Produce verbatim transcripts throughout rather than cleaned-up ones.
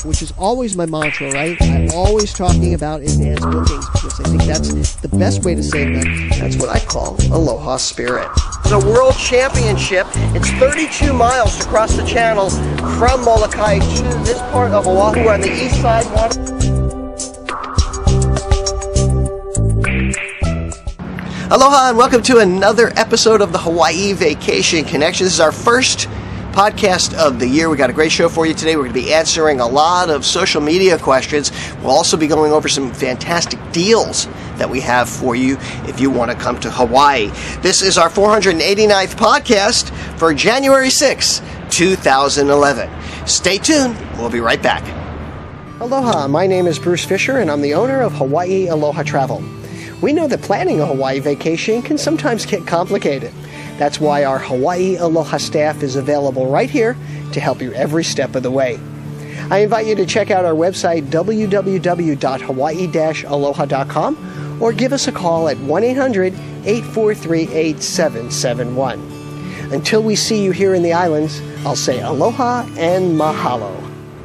which is always my mantra, right? I'm always talking about advanced bookings because I think that's the best way to save money. That's what I call Aloha Spirit. It's a world championship. It's thirty-two miles to cross the channel from Molokai to this part of Oahu on the east side. Aloha and welcome to another episode of the Hawaii Vacation Connection. This is our first podcast of the year. We got a great show for you today. We're going to be answering a lot of social media questions. We'll also be going over some fantastic deals that we have for you if you want to come to Hawaii. This is our four hundred eighty-ninth podcast for January sixth, two thousand eleven. Stay tuned. We'll be right back. Aloha. My name is Bruce Fisher and I'm the owner of Hawaii Aloha Travel. We know that planning a Hawaii vacation can sometimes get complicated. That's why our Hawaii Aloha staff is available right here to help you every step of the way. I invite you to check out our website, w w w dot hawaii dash aloha dot com, or give us a call at one eight hundred, eight four three, eight seven seven one. Until we see you here in the islands, I'll say aloha and mahalo.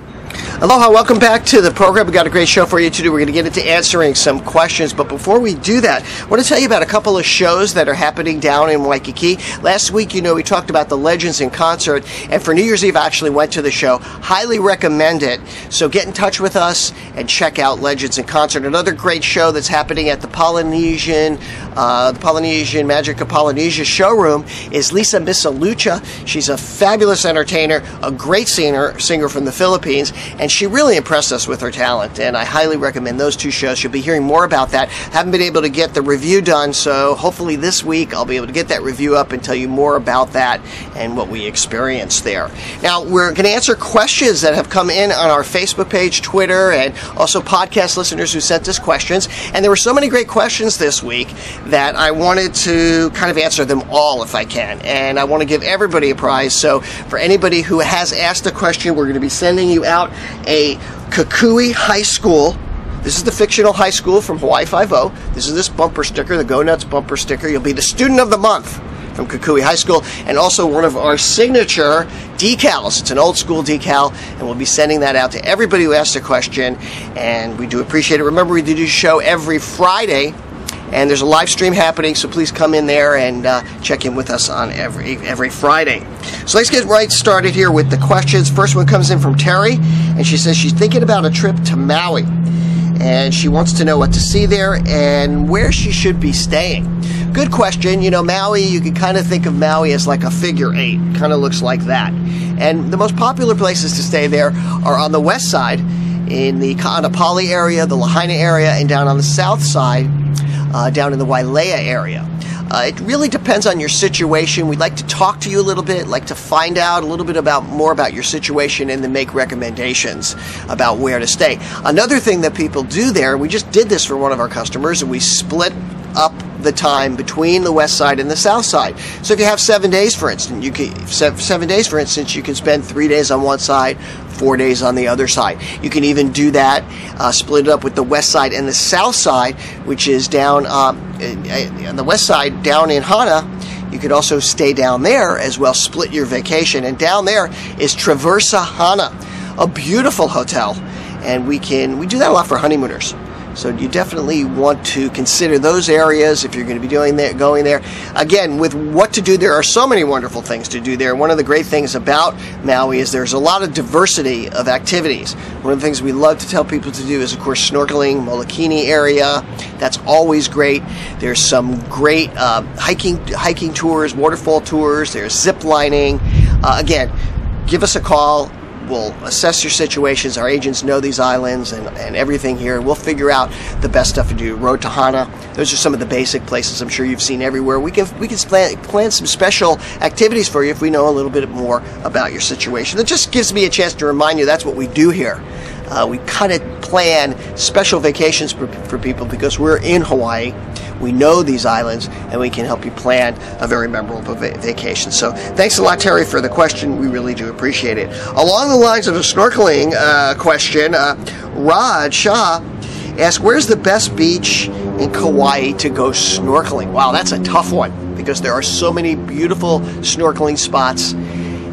Aloha, welcome back to the program. We've got a great show for you today. We're going to get into answering some questions, but before we do that, I want to tell you about a couple of shows that are happening down in Waikiki. Last week, you know, we talked about the Legends in Concert, and for New Year's Eve, I actually went to the show. Highly recommend it. So get in touch with us and check out Legends in Concert. Another great show that's happening at the Polynesian, uh, the Polynesian Magic of Polynesia showroom is Lisa Misalucha. She's a fabulous entertainer, a great singer, singer from the Philippines, and she really impressed us with her talent, and I highly recommend those two shows. You'll be hearing more about that. Haven't been able to get the review done, so hopefully this week I'll be able to get that review up and tell you more about that and what we experienced there. Now, we're going to answer questions that have come in on our Facebook page, Twitter, and also podcast listeners who sent us questions, and there were so many great questions this week that I wanted to kind of answer them all if I can, and I want to give everybody a prize. So for anybody who has asked a question, we're going to be sending you out a Kukui High School. This is the fictional high school from Hawaii Five-O. This is this bumper sticker, the Go Nuts bumper sticker. You'll be the student of the month from Kukui High School, and also one of our signature decals. It's an old school decal, and we'll be sending that out to everybody who asked a question, and we do appreciate it. Remember, we do a show every Friday, and there's a live stream happening, so please come in there and uh, check in with us on every every Friday. So let's get right started here with the questions. First one comes in from Terry, and she says she's thinking about a trip to Maui, and she wants to know what to see there and where she should be staying. Good question. You know, Maui, you can kind of think of Maui as like a figure eight. Kind of looks like that. And the most popular places to stay there are on the west side, in the Kaanapali area, the Lahaina area, and down on the south side, Uh, down in the Wailea area. Uh, it really depends on your situation. We'd like to talk to you a little bit, like to find out a little bit about more about your situation and then make recommendations about where to stay. Another thing that people do there, we just did this for one of our customers, and we split up the time between the west side and the south side. So if you have seven days, for instance, you can seven days, for instance, you can spend three days on one side, four days on the other side. You can even do that, uh, split it up with the west side and the south side, which is down um, on the west side, down in Hana. You could also stay down there as well, split your vacation. And down there is Traversa Hana, a beautiful hotel, and we can we do that a lot for honeymooners. So you definitely want to consider those areas if you're going to be doing that, going there. Again, with what to do, there are so many wonderful things to do there. One of the great things about Maui is there's a lot of diversity of activities. One of the things we love to tell people to do is, of course, snorkeling, Molokini area. That's always great. There's some great uh, hiking hiking tours, waterfall tours. There's zip lining. Uh, again, give us a call. We'll assess your situations. Our agents know these islands and, and everything here. We'll figure out the best stuff to do. Road to Hana. Those are some of the basic places I'm sure you've seen everywhere. We can we can plan, plan some special activities for you if we know a little bit more about your situation. That just gives me a chance to remind you that's what we do here. Uh, we kind of plan special vacations for, for people because we're in Hawaii. We know these islands, and we can help you plan a very memorable va- vacation. So thanks a lot, Terry, for the question. We really do appreciate it. Along the lines of a snorkeling uh, question, uh, Raj Shah asked, where's the best beach in Kauai to go snorkeling? Wow, that's a tough one because there are so many beautiful snorkeling spots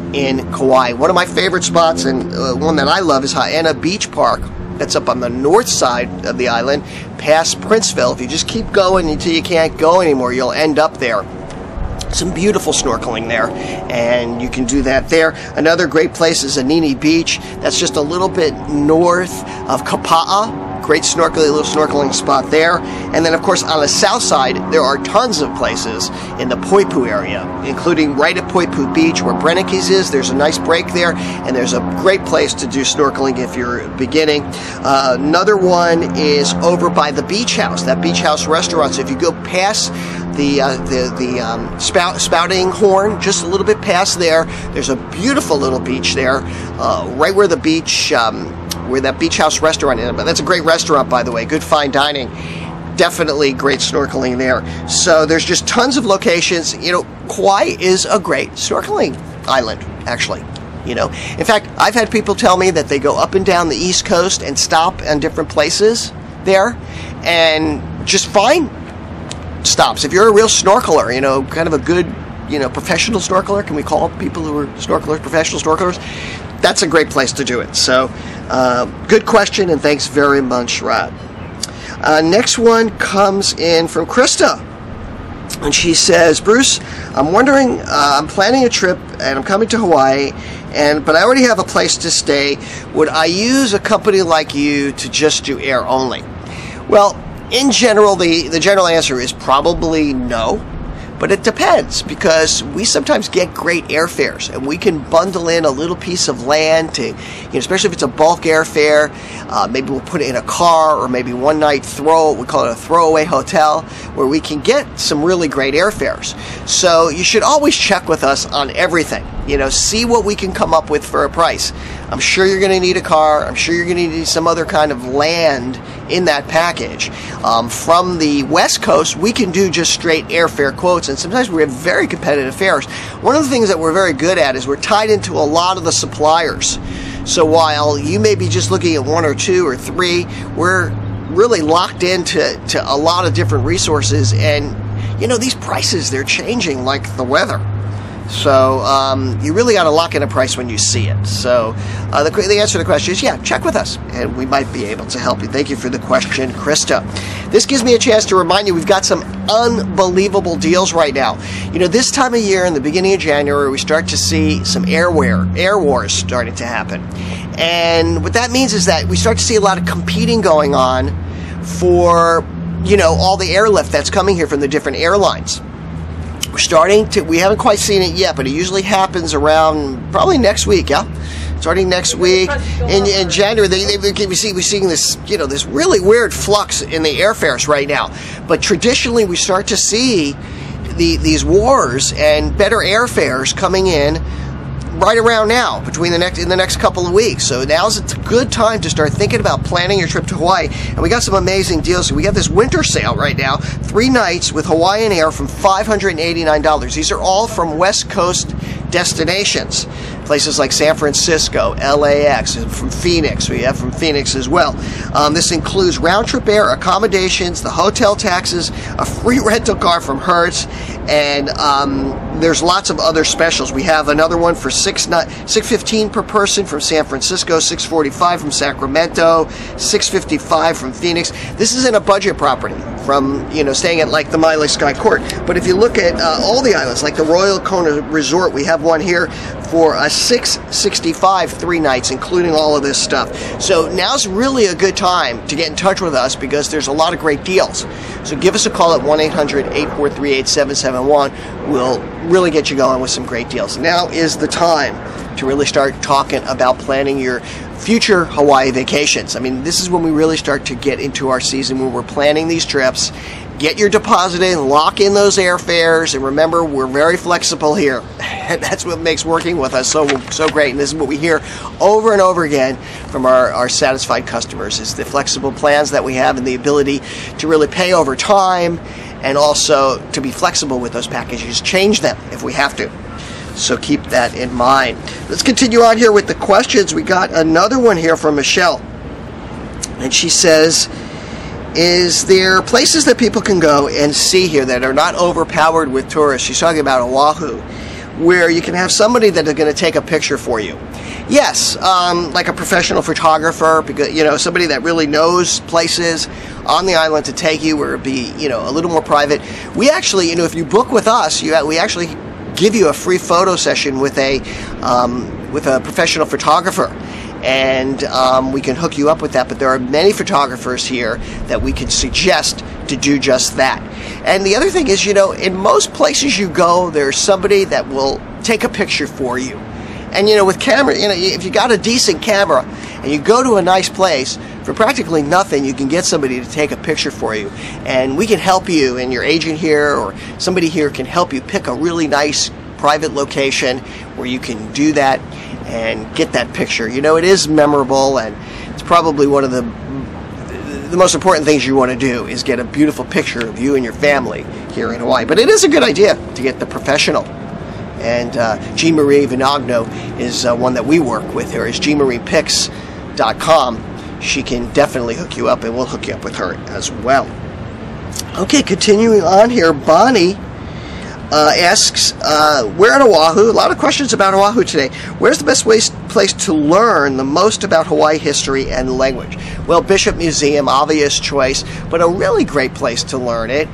in Kauai. One of my favorite spots, and uh, one that I love, is Haena Beach Park. That's up on the north side of the island, past Princeville. If you just keep going until you can't go anymore, you'll end up there. Some beautiful snorkeling there, and you can do that there. Another great place is Anini Beach. That's just a little bit north of Kapa'a. Great snorkeling, little snorkeling spot there. And then, of course, on the south side, there are tons of places in the Poipu area, including right at Poipu Beach, where Brennike's is. There's a nice break there, and there's a great place to do snorkeling if you're beginning. Uh, another one is over by the Beach House, that Beach House restaurant. So if you go past the uh, the the um, spout, spouting horn, just a little bit past there, there's a beautiful little beach there, uh, right where the beach, um, where that Beach House restaurant is. But that's a great restaurant, by the way, good fine dining. Definitely great snorkeling there. So there's just tons of locations. You know, Kauai is a great snorkeling island, actually. You know, in fact, I've had people tell me that they go up and down the East Coast and stop in different places there, and just find stops. If you're a real snorkeler, you know, kind of a good, you know, professional snorkeler, can we call people who are snorkelers professional snorkelers? That's a great place to do it. So, uh, good question, and thanks very much, Rod. Uh, next one comes in from Krista, and she says, Bruce, I'm wondering, uh, I'm planning a trip, and I'm coming to Hawaii, and but I already have a place to stay. Would I use a company like you to just do air only? Well, in general, the, the general answer is probably no, but it depends, because we sometimes get great airfares, and we can bundle in a little piece of land to, you know, especially if it's a bulk airfare. Uh, maybe we'll put it in a car, or maybe one night throw, we call it a throwaway hotel, where we can get some really great airfares. So you should always check with us on everything. You know, see what we can come up with for a price. I'm sure you're going to need a car. I'm sure you're going to need some other kind of land in that package. Um, from the West Coast, we can do just straight airfare quotes, and sometimes we have very competitive fares. One of the things that we're very good at is we're tied into a lot of the suppliers. So while you may be just looking at one or two or three, we're really locked into to a lot of different resources, and you know, these prices, they're changing like the weather. So um, you really got to lock in a price when you see it. So uh, the, the answer to the question is, yeah, check with us, and we might be able to help you. Thank you for the question, Krista. This gives me a chance to remind you we've got some unbelievable deals right now. You know, this time of year, in the beginning of January, we start to see some airware, air wars starting to happen. And what that means is that we start to see a lot of competing going on for, you know, all the airlift that's coming here from the different airlines. We're starting to, we haven't quite seen it yet, but it usually happens around probably next week, yeah? Starting next week in, in January, they, they, we see, we're seeing this, you know, this really weird flux in the airfares right now. But traditionally, we start to see the, these wars and better airfares coming in right around now, between the next in the next couple of weeks. So now's a good time to start thinking about planning your trip to Hawaii. And we got some amazing deals. We got this winter sale right now, three nights with Hawaiian Air from five hundred eighty-nine dollars. These are all from West Coast destinations, places like San Francisco, L A X, and from Phoenix. We have from Phoenix as well. Um, this includes round-trip air, accommodations, the hotel taxes, a free rental car from Hertz, and um, there's lots of other specials. We have another one for six six fifteen per person from San Francisco, six forty-five from Sacramento, six fifty-five from Phoenix. This isn't a budget property from, you know, staying at like the Maile Sky Court. But if you look at uh, all the islands, like the Royal Kona Resort, we have one here for a six sixty-five three nights, including all of this stuff. So now's really a good time to get in touch with us, because there's a lot of great deals. So give us a call at one eight hundred eight four three eight seven seven one. We'll really get you going with some great deals. Now is the time to really start talking about planning your future Hawaii vacations. I mean, this is when we really start to get into our season, when we're planning these trips. Get your deposit in, lock in those airfares, and remember, we're very flexible here. And that's what makes working with us so so great. And this is what we hear over and over again from our, our satisfied customers, is the flexible plans that we have and the ability to really pay over time, and also to be flexible with those packages, change them if we have to. So keep that in mind. Let's continue on here with the questions. We got another one here from Michelle. And she says, is there places that people can go and see here that are not overpowered with tourists? She's talking about Oahu. where you can have somebody that is going to take a picture for you. Yes, um, like a professional photographer, because you know somebody that really knows places on the island to take you, where it'd be you know a little more private. We actually, you know, if you book with us, you we actually give you a free photo session with a um, with a professional photographer. And um, we can hook you up with that. But there are many photographers here that we can suggest to do just that. And the other thing is, you know, in most places you go, there's somebody that will take a picture for you. And, you know, with camera, you know, if you got a decent camera and you go to a nice place, for practically nothing, you can get somebody to take a picture for you. And we can help you, and your agent here or somebody here can help you pick a really nice private location where you can do that and get that picture. You know, it is memorable, and it's probably one of the the most important things you want to do is get a beautiful picture of you and your family here in Hawaii. But it is a good idea to get the professional. And uh, Jean Marie Vinagno is uh, one that we work with here. Is jean marie pics dot com. She can definitely hook you up, and we'll hook you up with her as well. Okay, continuing on here, Bonnie Uh, asks, uh, we're at Oahu. A lot of questions about Oahu today. Where's the best ways, place to learn the most about Hawaii history and language? Well, Bishop Museum, obvious choice, but a really great place to learn it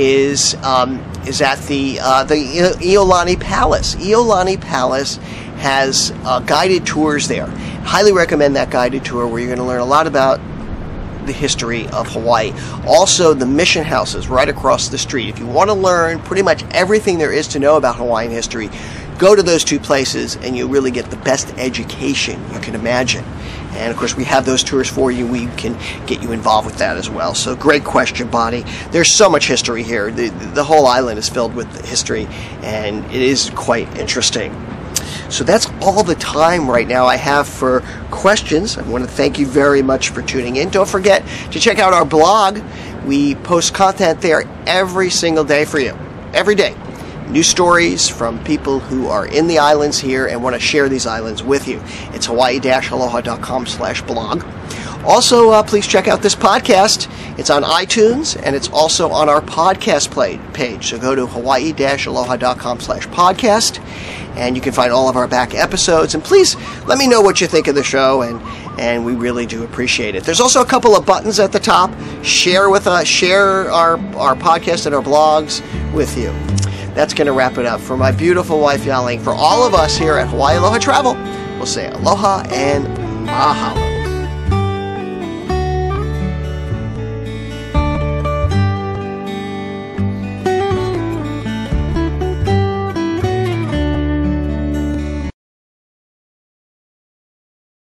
is um, is at the uh, the Iolani Palace. Iolani Palace has uh, guided tours there. Highly recommend that guided tour, where you're going to learn a lot about the history of Hawaii. Also, the mission houses right across the street. If you want to learn pretty much everything there is to know about Hawaiian history, go to those two places and you'll really get the best education you can imagine. And of course, we have those tours for you. We can get you involved with that as well. So great question, Bonnie. There's so much history here. The, the whole island is filled with history, and it is quite interesting. So that's all the time right now I have for questions. I want to thank you very much for tuning in. Don't forget to check out our blog. We post content there every single day for you. Every day. New stories from people who are in the islands here and want to share these islands with you. It's hawaii dash aloha dot com slash blog. Also, uh, please check out this podcast. It's on iTunes, and it's also on our podcast play page. So go to hawaii dash aloha dot com slash podcast, and you can find all of our back episodes. And please let me know what you think of the show, and, and we really do appreciate it. There's also a couple of buttons at the top. Share with us, share our, our podcast and our blogs with you. That's going to wrap it up. For my beautiful wife, Yaling, for all of us here at Hawaii Aloha Travel, we'll say aloha and mahalo.